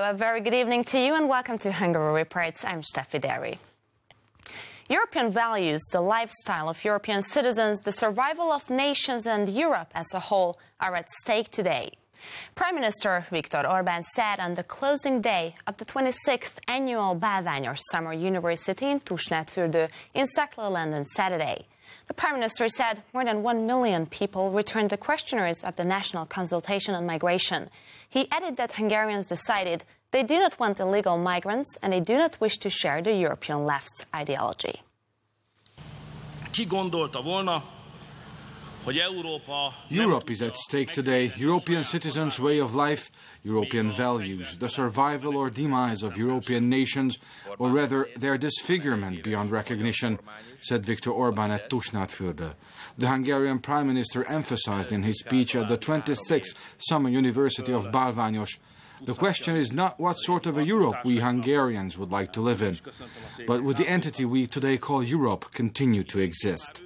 A very good evening to you and welcome to Hungary Reports. I'm Steffi Derry. European values, the lifestyle of European citizens, the survival of nations and Europe as a whole are at stake today. Prime Minister Viktor Orbán said on the closing day of the 26th annual Bálványos Summer University in Tusnádfürdő in Szeklerland on Saturday. The Prime Minister said more than 1 million people returned the questionnaires of the National Consultation on Migration. He added that Hungarians decided they do not want illegal migrants and they do not wish to share the European left's ideology. Ki gondolta volna, hogy Európa... Europe is at stake today. European citizens' way of life, European values, the survival or demise of European nations, or rather their disfigurement beyond recognition, said Viktor Orbán at Tusnádfürdő. The Hungarian Prime Minister emphasized in his speech at the 26th Summer University of Bálványos, the question is not what sort of a Europe we Hungarians would like to live in, but would the entity we today call Europe continue to exist?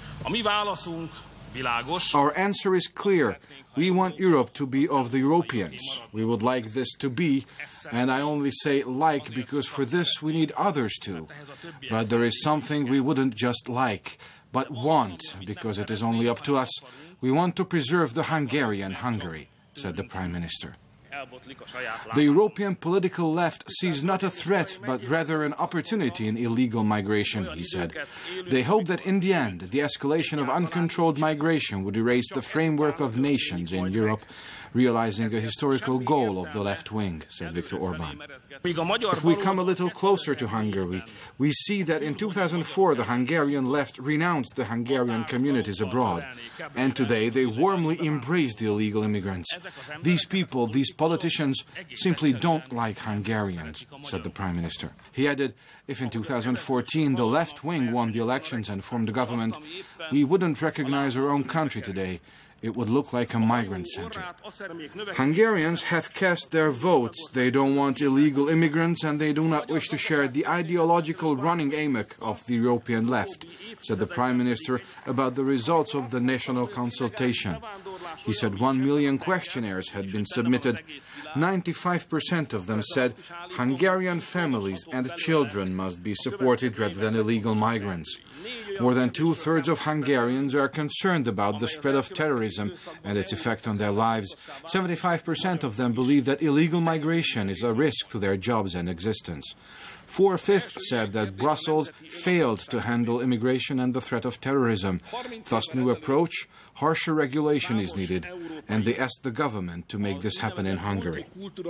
Our answer is clear. We want Europe to be of the Europeans. We would like this to be, and I only say like because for this we need others too. But there is something we wouldn't just like, but want, because it is only up to us. We want to preserve the Hungarian Hungary, said the Prime Minister. The European political left sees not a threat, but rather an opportunity in illegal migration, he said. They hope that in the end, the escalation of uncontrolled migration would erase the framework of nations in Europe, realizing a historical goal of the left wing, said Viktor Orbán. If we come a little closer to Hungary, we see that in 2004 the Hungarian left renounced the Hungarian communities abroad, and today they warmly embrace the illegal immigrants. These people, these politicians, simply don't like Hungarians, said the Prime Minister. He added, if in 2014 the left wing won the elections and formed a government, we wouldn't recognize our own country today. It would look like a migrant center. Hungarians have cast their votes. They don't want illegal immigrants and they do not wish to share the ideological running amok of the European left, said the Prime Minister about the results of the national consultation. He said 1 million questionnaires had been submitted. 95% of them said Hungarian families and children must be supported rather than illegal migrants. More than 2/3 of Hungarians are concerned about the spread of terrorism and its effect on their lives. 75% of them believe that illegal migration is a risk to their jobs and existence. 4/5 said that Brussels failed to handle immigration and the threat of terrorism. Thus, new approach, harsher regulation is needed, and they asked the government to make this happen in Hungary.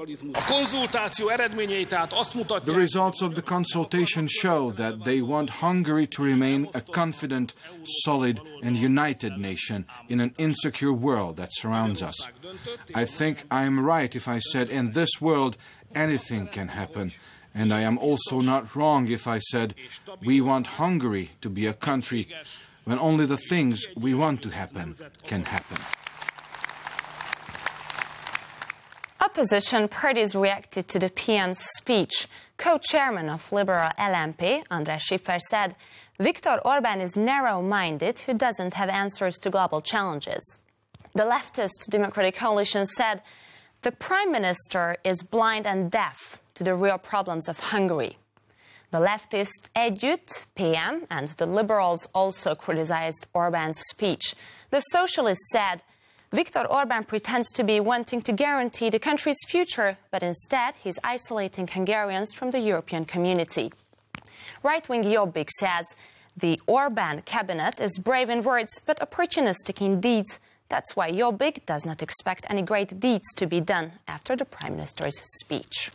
The results of the consultation show that they want Hungary to remain a confident, solid, and united nation in an insecure world that surrounds us. I think I am right if I said in this world anything can happen. And I am also not wrong if I said we want Hungary to be a country when only the things we want to happen can happen. Opposition parties reacted to the PM's speech. Co-chairman of Liberal LMP, András Schiffer, said Viktor Orbán is narrow-minded who doesn't have answers to global challenges. The leftist Democratic Coalition said the Prime Minister is blind and deaf to the real problems of Hungary. The leftist Együtt, PM, and the Liberals also criticized Orbán's speech. The Socialists said Viktor Orbán pretends to be wanting to guarantee the country's future, but instead he's isolating Hungarians from the European community. Right-wing Jobbik says the Orbán cabinet is brave in words but opportunistic in deeds. That's why Jobbik does not expect any great deeds to be done after the Prime Minister's speech.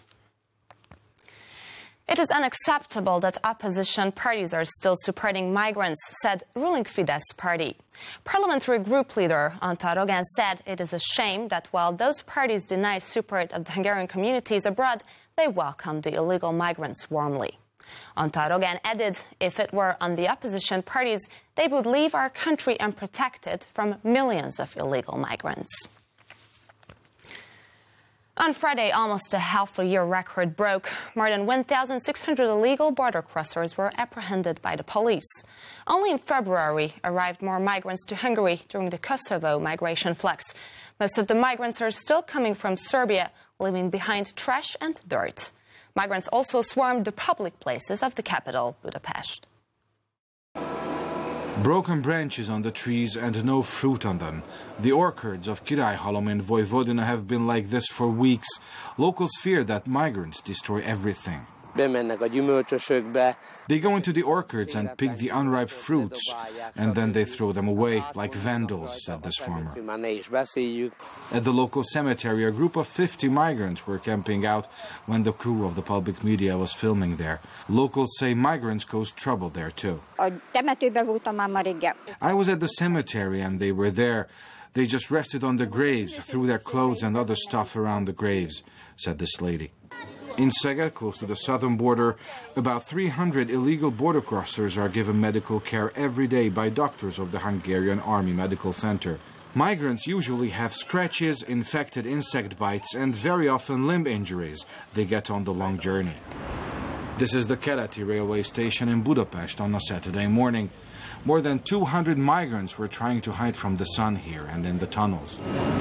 It is unacceptable that opposition parties are still supporting migrants, said ruling Fidesz party. Parliamentary group leader Antal Rogán said it is a shame that while those parties deny support of the Hungarian communities abroad, they welcome the illegal migrants warmly. Antal Rogán added if it were on the opposition parties, they would leave our country unprotected from millions of illegal migrants. On Friday, almost a half-a-year record broke. More than 1,600 illegal border crossers were apprehended by the police. Only in February arrived more migrants to Hungary during the Kosovo migration flux. Most of the migrants are still coming from Serbia, leaving behind trash and dirt. Migrants also swarmed the public places of the capital, Budapest. Broken branches on the trees and no fruit on them. The orchards of Királyhalom in Vojvodina have been like this for weeks. Locals fear that migrants destroy everything. They go into the orchards and pick the unripe fruits, and then they throw them away like vandals, said this farmer. At the local cemetery, a group of 50 migrants were camping out when the crew of the public media was filming there. Locals say migrants cause trouble there too. I was at the cemetery and they were there. They just rested on the graves, threw their clothes and other stuff around the graves, said this lady. In Szeged, close to the southern border, about 300 illegal border crossers are given medical care every day by doctors of the Hungarian Army Medical Center. Migrants usually have scratches, infected insect bites, and very often limb injuries they get on the long journey. This is the Keleti railway station in Budapest on a Saturday morning. More than 200 migrants were trying to hide from the sun here and in the tunnels.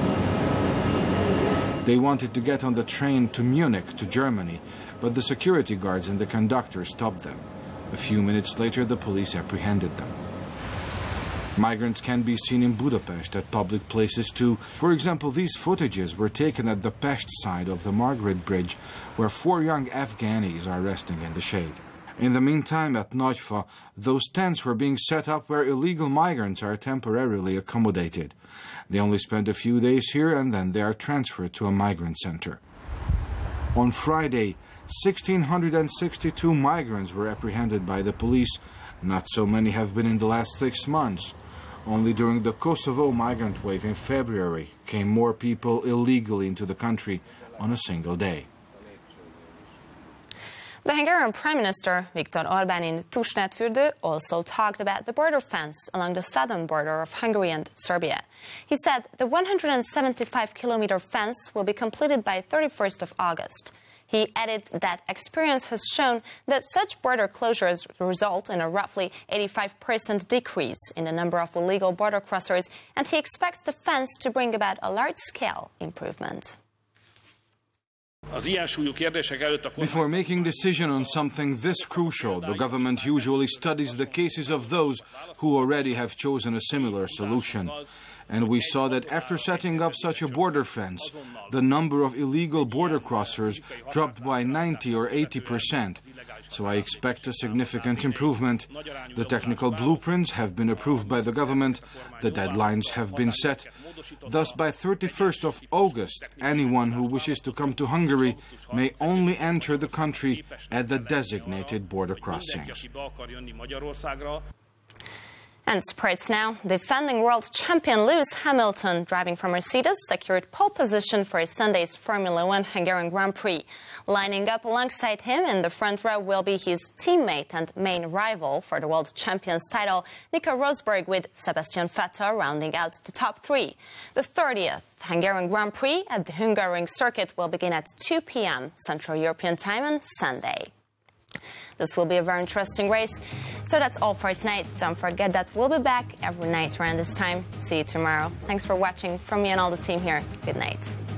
They wanted to get on the train to Munich, to Germany, but the security guards and the conductor stopped them. A few minutes later, the police apprehended them. Migrants can be seen in Budapest at public places too. For example, these footages were taken at the Pest side of the Margaret Bridge, where 4 young Afghanis are resting in the shade. In the meantime, at Nagyfa, those tents were being set up where illegal migrants are temporarily accommodated. They only spend a few days here and then they are transferred to a migrant center. On Friday, 1,662 migrants were apprehended by the police. Not so many have been in the last 6 months. Only during the Kosovo migrant wave in February came more people illegally into the country on a single day. The Hungarian Prime Minister Viktor Orbán in Tusnádfürdő also talked about the border fence along the southern border of Hungary and Serbia. He said the 175-kilometer fence will be completed by 31st of August. He added that experience has shown that such border closures result in a roughly 85% decrease in the number of illegal border crossers, and he expects the fence to bring about a large-scale improvement. Before making a decision on something this crucial, the government usually studies the cases of those who already have chosen a similar solution. And we saw that after setting up such a border fence, the number of illegal border crossers dropped by 90 or 80%. So I expect a significant improvement. The technical blueprints have been approved by the government. The deadlines have been set. Thus, by 31st of August, anyone who wishes to come to Hungary may only enter the country at the designated border crossings. And sports now. Defending world champion Lewis Hamilton, driving for Mercedes, secured pole position for Sunday's Formula One Hungarian Grand Prix. Lining up alongside him in the front row will be his teammate and main rival for the world champion's title, Nico Rosberg, with Sebastian Vettel rounding out the top 3. The 30th Hungarian Grand Prix at the Hungaroring circuit will begin at 2 p.m. Central European Time on Sunday. This will be a very interesting race. So that's all for tonight. Don't forget that we'll be back every night around this time. See you tomorrow. Thanks for watching. From me and all the team here, good night.